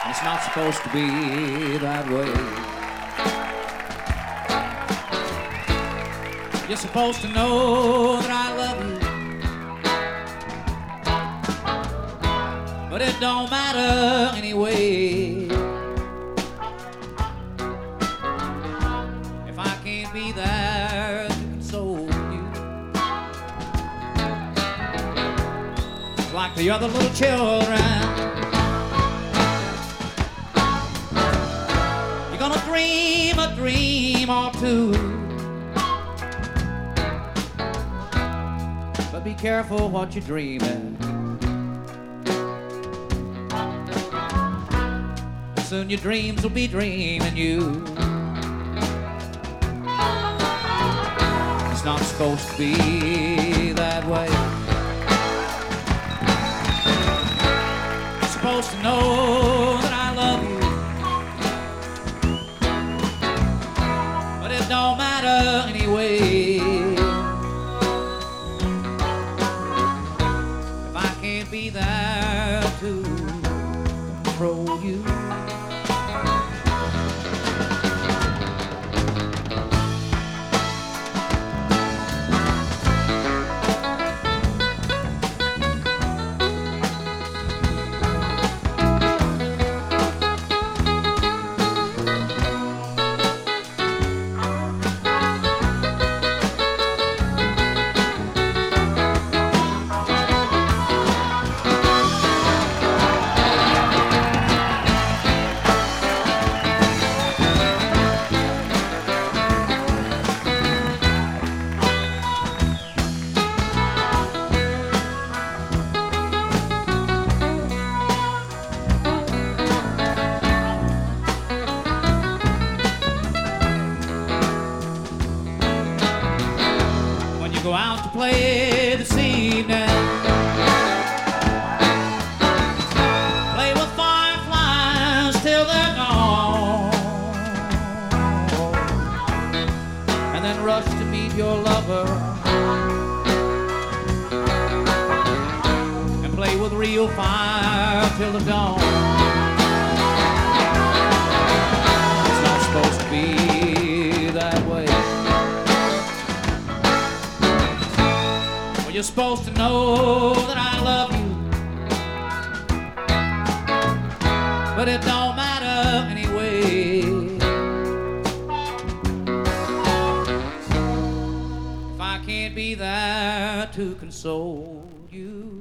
It's not supposed to be that way. You're supposed to know that I love you, but it don't matter anyway. If I can't be there to console you, like the other little children, you're gonna dream a dream or two, but be careful what you're dreaming. Soon your dreams will be dreaming you. It's not supposed to be that way. You're supposed to know that I love you, but it don't matter anyway. If I can't be there to control you, go out to play this evening, play with fireflies till they're gone, and then rush to meet your lover and play with real fire till the dawn. It's not supposed to be that way. You're supposed to know that I love you, but it don't matter anyway. If I can't be there to console you.